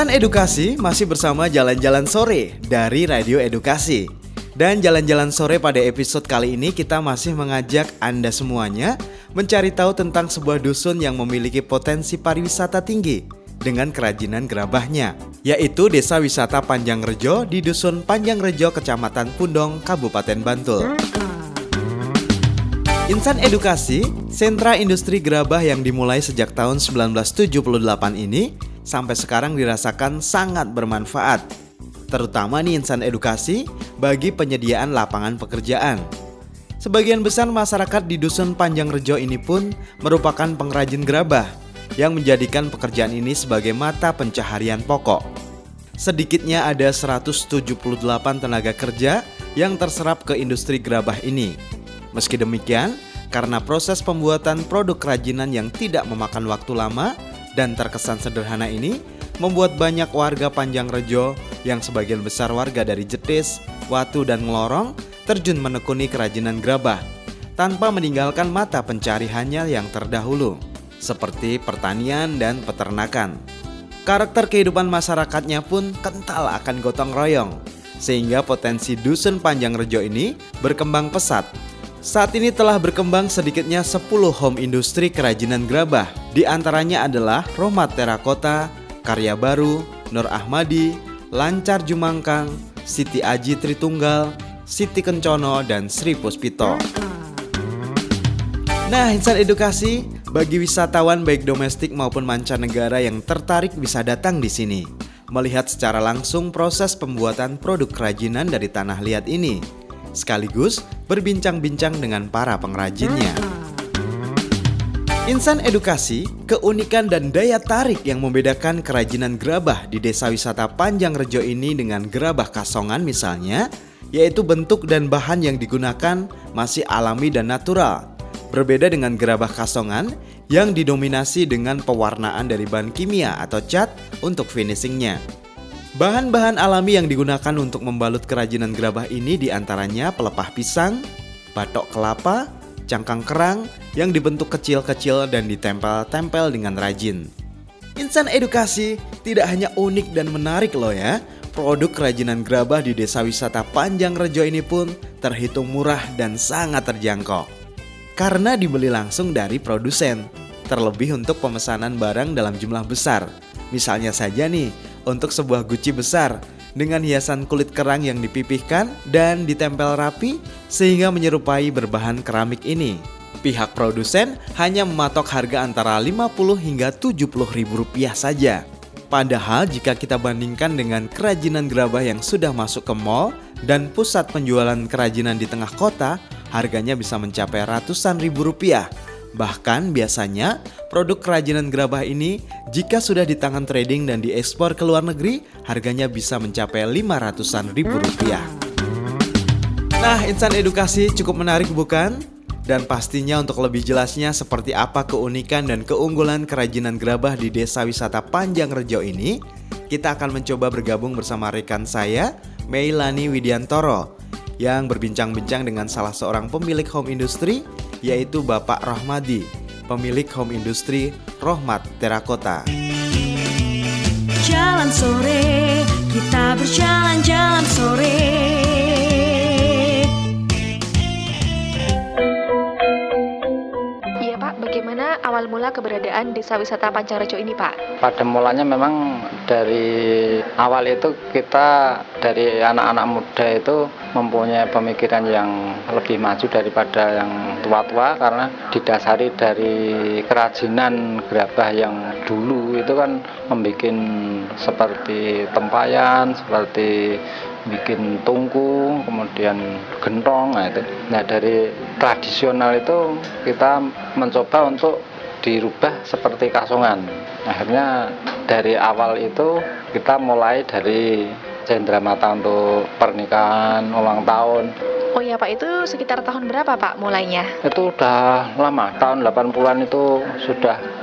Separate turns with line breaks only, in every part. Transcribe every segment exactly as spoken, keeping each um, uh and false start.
Insan Edukasi masih bersama Jalan-Jalan Sore dari Radio Edukasi. Dan Jalan-Jalan Sore pada episode kali ini kita masih mengajak Anda semuanya mencari tahu tentang sebuah dusun yang memiliki potensi pariwisata tinggi dengan kerajinan gerabahnya, yaitu Desa Wisata Panjangrejo di Dusun Panjangrejo, Kecamatan Pundong, Kabupaten Bantul. Insan Edukasi, sentra industri gerabah yang dimulai sejak tahun sembilan belas tujuh puluh delapan ini sampai sekarang dirasakan sangat bermanfaat, terutama nih Insan Edukasi bagi penyediaan lapangan pekerjaan. Sebagian besar masyarakat di Dusun Panjangrejo ini pun merupakan pengrajin gerabah yang menjadikan pekerjaan ini sebagai mata pencaharian pokok. Sedikitnya ada seratus tujuh puluh delapan tenaga kerja yang terserap ke industri gerabah ini. Meski demikian, karena proses pembuatan produk kerajinan yang tidak memakan waktu lama dan terkesan sederhana ini, membuat banyak warga Panjangrejo yang sebagian besar warga dari Jetis, Watu, dan Ngelorong terjun menekuni kerajinan gerabah tanpa meninggalkan mata pencariannya yang terdahulu, seperti pertanian dan peternakan. Karakter kehidupan masyarakatnya pun kental akan gotong royong, sehingga potensi Dusun Panjangrejo ini berkembang pesat. Saat ini telah berkembang sedikitnya sepuluh home industri kerajinan gerabah. Di antaranya adalah Rohmat Terakota, Karya Baru, Nur Ahmadi, Lancar Jumangkang, Siti Aji Tritunggal, Siti Kencono, dan Sri Puspito. Nah, Insan Edukasi, bagi wisatawan baik domestik maupun mancanegara yang tertarik bisa datang di sini, melihat secara langsung proses pembuatan produk kerajinan dari tanah liat ini, sekaligus berbincang-bincang dengan para pengrajinnya. Insan Edukasi, keunikan dan daya tarik yang membedakan kerajinan gerabah di Desa Wisata Panjangrejo ini dengan gerabah Kasongan misalnya, yaitu bentuk dan bahan yang digunakan masih alami dan natural. Berbeda dengan gerabah Kasongan yang didominasi dengan pewarnaan dari bahan kimia atau cat untuk finishingnya. Bahan-bahan alami yang digunakan untuk membalut kerajinan gerabah ini diantaranya pelepah pisang, batok kelapa, cangkang kerang yang dibentuk kecil-kecil dan ditempel-tempel dengan rajin. Insan Edukasi, tidak hanya unik dan menarik loh ya, produk kerajinan gerabah di Desa Wisata Panjangrejo ini pun terhitung murah dan sangat terjangkau, karena dibeli langsung dari produsen, terlebih untuk pemesanan barang dalam jumlah besar. Misalnya saja nih, untuk sebuah guci besar dengan hiasan kulit kerang yang dipipihkan dan ditempel rapi sehingga menyerupai berbahan keramik ini. Pihak produsen hanya mematok harga antara lima puluh hingga tujuh puluh ribu rupiah saja. Padahal jika kita bandingkan dengan kerajinan gerabah yang sudah masuk ke mall dan pusat penjualan kerajinan di tengah kota, harganya bisa mencapai ratusan ribu rupiah. Bahkan biasanya produk kerajinan gerabah ini jika sudah di tangan trading dan diekspor ke luar negeri, harganya bisa mencapai lima ratusan ribu rupiah. Nah, Insan Edukasi, cukup menarik bukan? Dan pastinya untuk lebih jelasnya seperti apa keunikan dan keunggulan kerajinan gerabah di Desa Wisata Panjangrejo ini, kita akan mencoba bergabung bersama rekan saya, Meilani Widiantoro, yang berbincang-bincang dengan salah seorang pemilik home industry, yaitu Bapak Rohmadi, pemilik home industry Rohmat Terakota.
Jalan sore, kita berjalan-jalan sore.
Iya Pak, bagaimana awal mula keberadaan Desa Wisata Panjangrejo ini Pak?
Pada mulanya memang dari awal itu kita dari anak-anak muda itu mempunyai pemikiran yang lebih maju daripada yang tua-tua, karena didasari dari kerajinan gerabah yang dulu itu kan membuat seperti tempayan, seperti bikin tungku, kemudian gentong. Nah, itu. Nah dari tradisional itu kita mencoba untuk dirubah seperti kasongan. Akhirnya dari awal itu kita mulai dari cendramata untuk pernikahan, ulang tahun.
Oh ya Pak, itu sekitar tahun berapa Pak mulainya?
Itu udah lama, tahun delapan puluhan itu sudah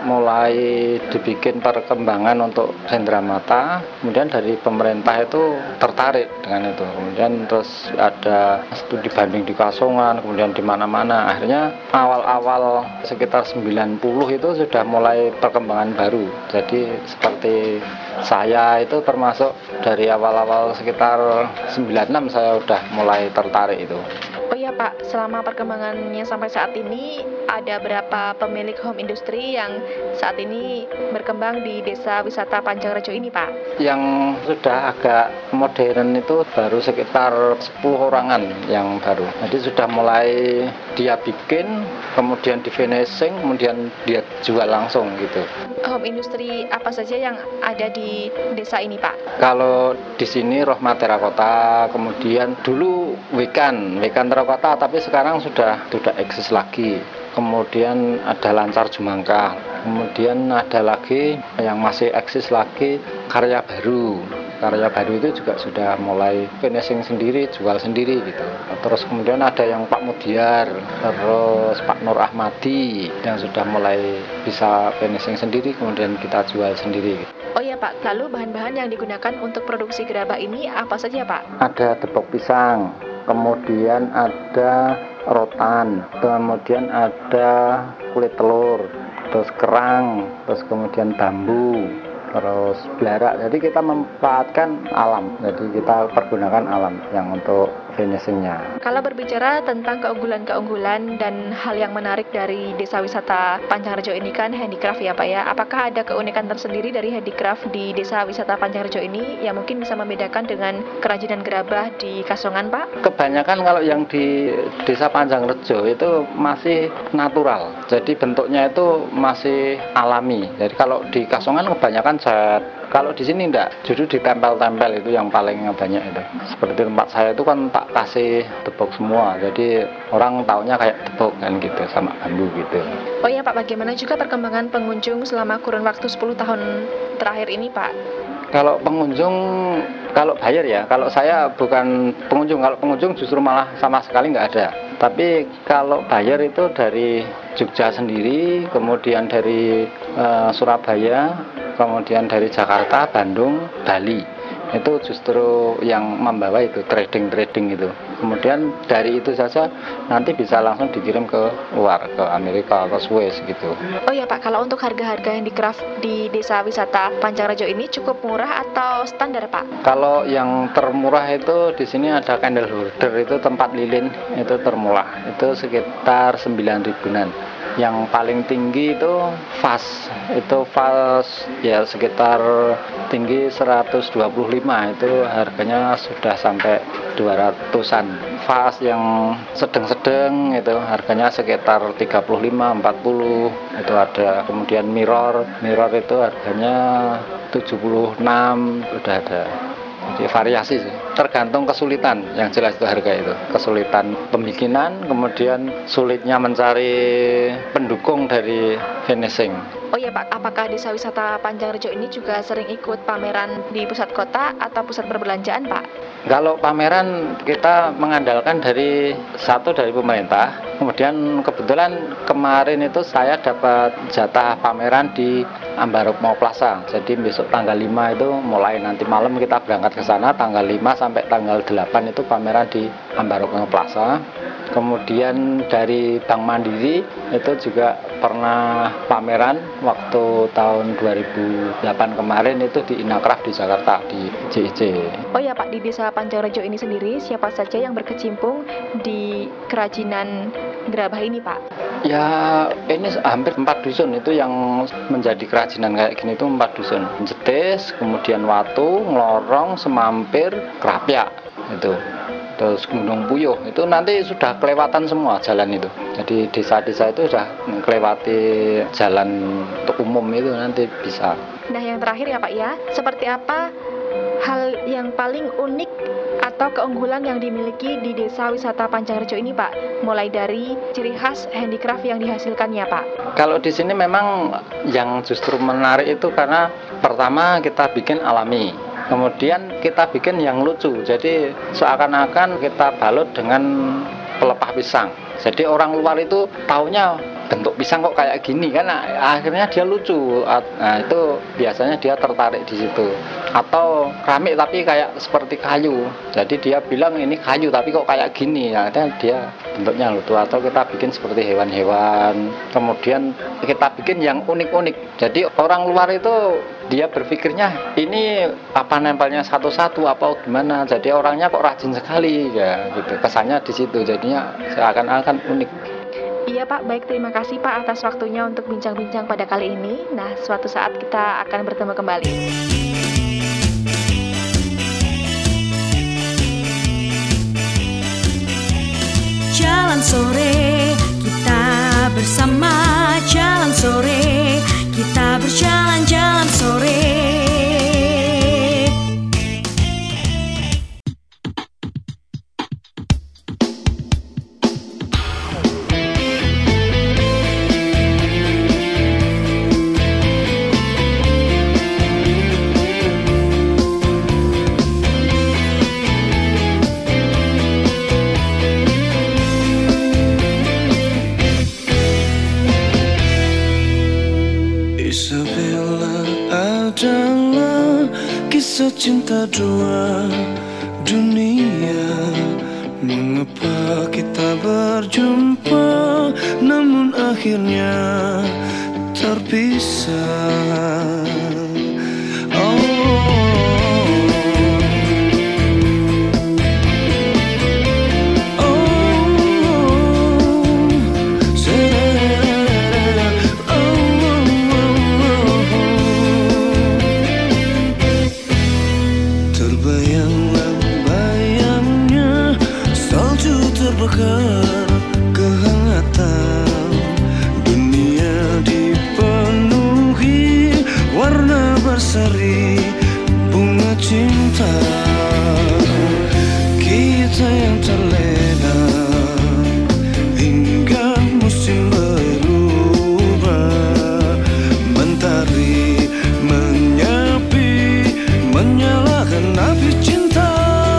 mulai dibikin perkembangan untuk sendera mata, kemudian dari pemerintah itu tertarik dengan itu. Kemudian terus ada studi banding di Kasongan, kemudian di mana-mana. Akhirnya awal-awal sekitar sembilan puluh itu sudah mulai perkembangan baru. Jadi seperti saya itu termasuk dari awal-awal sekitar sembilan puluh enam saya udah mulai tertarik itu.
Oh iya Pak, selama perkembangannya sampai saat ini ada berapa pemilik home industry yang saat ini berkembang di Desa Wisata Panjangrejo ini Pak?
Yang sudah agak modern itu baru sekitar sepuluh orangan yang baru. Jadi sudah mulai dia bikin, kemudian di finishing, kemudian dia jual langsung gitu.
Home industry apa saja yang ada di desa ini Pak?
Kalau di sini Rohmat Terakota, kemudian dulu Wekan, Wekan Terakota, tapi sekarang sudah tidak eksis lagi. Kemudian ada Lancar Jumangkah, kemudian ada lagi yang masih eksis lagi Karya Baru. Karya Baru itu juga sudah mulai finishing sendiri, jual sendiri gitu. Terus kemudian ada yang Pak Mudiar, terus Pak Nur Ahmadi yang sudah mulai bisa finishing sendiri, kemudian kita jual sendiri.
Oh iya Pak, lalu bahan-bahan yang digunakan untuk produksi gerabah ini apa saja Pak?
Ada tepung pisang, kemudian ada rotan, kemudian ada kulit telur, terus kerang, terus kemudian bambu, terus belarak. Jadi kita memanfaatkan alam, jadi kita pergunakan alam yang untuk finishingnya.
Kalau berbicara tentang keunggulan-keunggulan dan hal yang menarik dari Desa Wisata Panjangrejo ini kan handicraft ya Pak ya. Apakah ada keunikan tersendiri dari handicraft di Desa Wisata Panjangrejo ini yang mungkin bisa membedakan dengan kerajinan gerabah di Kasongan Pak?
Kebanyakan kalau yang di Desa Panjangrejo itu masih natural. Jadi bentuknya itu masih alami. Jadi kalau di Kasongan kebanyakan cat. Kalau di sini enggak, justru ditempel-tempel itu yang paling banyak itu. Seperti tempat saya itu kan tak kasih tepuk semua, jadi orang taunya kayak tepuk kan gitu sama bambu gitu.
Oh ya Pak, bagaimana juga perkembangan pengunjung selama kurun waktu sepuluh tahun terakhir ini Pak?
Kalau pengunjung, kalau bayar ya, kalau saya bukan pengunjung, kalau pengunjung justru malah sama sekali nggak ada. Tapi kalau bayar itu dari Jogja sendiri, kemudian dari uh, Surabaya, kemudian dari Jakarta, Bandung, Bali. Itu justru yang membawa itu trading-trading itu. Kemudian dari itu saja nanti bisa langsung dikirim ke luar, ke Amerika, ke Swiss gitu.
Oh ya Pak, kalau untuk harga-harga handicraft di Desa Wisata Panjangrejo ini cukup murah atau standar Pak?
Kalau yang termurah itu di sini ada candle holder, itu tempat lilin, itu termurah. Itu sekitar sembilan ribuan. Yang paling tinggi itu vas, itu vas ya sekitar tinggi seratus dua puluh lima, itu harganya sudah sampai dua ratusan. Vas yang sedang-sedang itu harganya sekitar tiga puluh lima sampai empat puluh, itu ada. Kemudian mirror, mirror itu harganya tujuh puluh enam, udah ada. Jadi variasi sih, tergantung kesulitan, yang jelas itu harga itu. Kesulitan pembikinan, kemudian sulitnya mencari pendukung dari finishing.
Oh iya Pak, apakah Desa Wisata Panjangrejo ini juga sering ikut pameran di pusat kota atau pusat perbelanjaan Pak?
Kalau pameran kita mengandalkan dari satu dari pemerintah, kemudian kebetulan kemarin itu saya dapat jatah pameran di Ambarukmo Plaza. Jadi besok tanggal lima itu mulai nanti malam kita berangkat ke sana, tanggal lima sampai tanggal delapan itu pameran di Ambarukmo Plaza. Kemudian dari Bank Mandiri itu juga pernah pameran waktu tahun dua ribu delapan kemarin itu di Inakraf di Jakarta, di J I C.
Oh ya Pak, di Desa Panjangrejo ini sendiri siapa saja yang berkecimpung di kerajinan gerabah ini Pak?
Ya ini hampir empat dusun itu yang menjadi kerajinan kayak gini itu empat dusun. Jetis, kemudian Watu, Nglorong, Semampir, Krapyak itu. Terus Gunung Puyuh itu nanti sudah kelewatan semua jalan itu. Jadi desa-desa itu sudah kelewati jalan untuk umum itu nanti bisa.
Nah yang terakhir ya Pak ya, seperti apa hal yang paling unik atau keunggulan yang dimiliki di Desa Wisata Panjangrejo ini Pak? Mulai dari ciri khas handicraft yang dihasilkannya Pak.
Kalau di sini memang yang justru menarik itu karena pertama kita bikin alami. Kemudian kita bikin yang lucu, jadi seakan-akan kita balut dengan pelepah pisang. Jadi orang luar itu taunya bentuk pisang kok kayak gini kan, nah, akhirnya dia lucu. Nah itu biasanya dia tertarik di situ. Atau keramik tapi kayak seperti kayu, jadi dia bilang ini kayu tapi kok kayak gini, nah dia bentuknya lucu. Atau kita bikin seperti hewan-hewan, kemudian kita bikin yang unik-unik, jadi orang luar itu dia berpikirnya ini apa nempelnya satu-satu apa gimana, jadi orangnya kok rajin sekali ya gitu, kesannya di situ, jadinya seakan-akan unik.
Iya Pak, baik, terima kasih Pak atas waktunya untuk bincang-bincang pada kali ini. Nah, suatu saat kita akan bertemu kembali.
Jalan sore, kita bersama. Jalan sore, kita berjalan-jalan sore.
Kisah cinta dua dunia, mengapa kita berjumpa namun akhirnya terpisah. Kehangatan dunia dipenuhi warna berseri bunga cinta. Kita yang terlena hingga musim berubah, mentari menyapi menyalakan api cinta.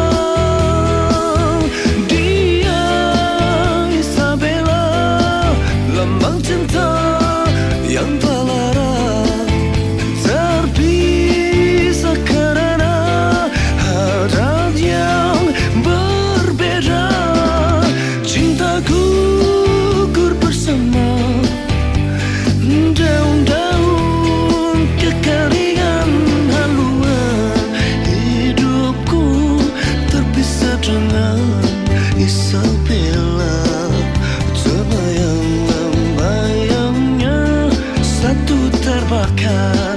Terbakar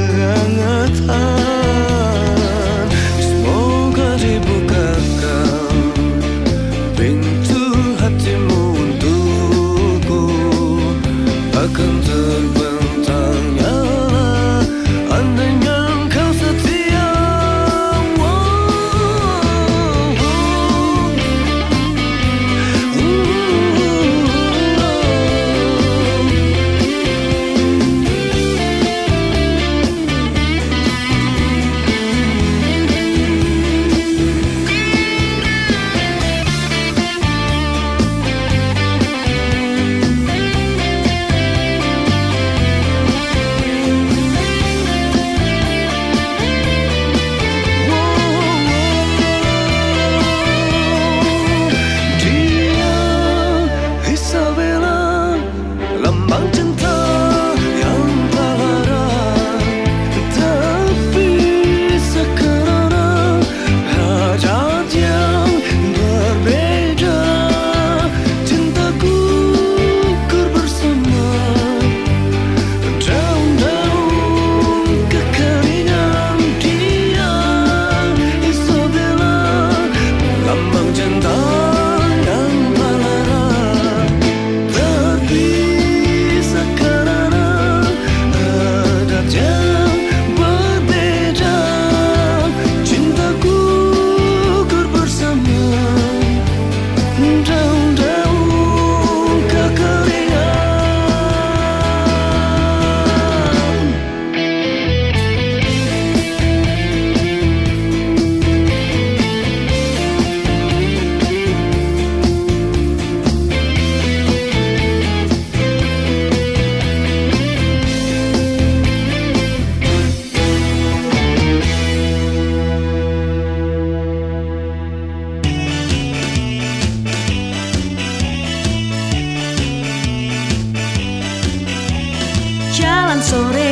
kehangatan, semoga dibukakan pintu hatimu untukku, akan terbentang nyala andainya kau setia.
jalan sore.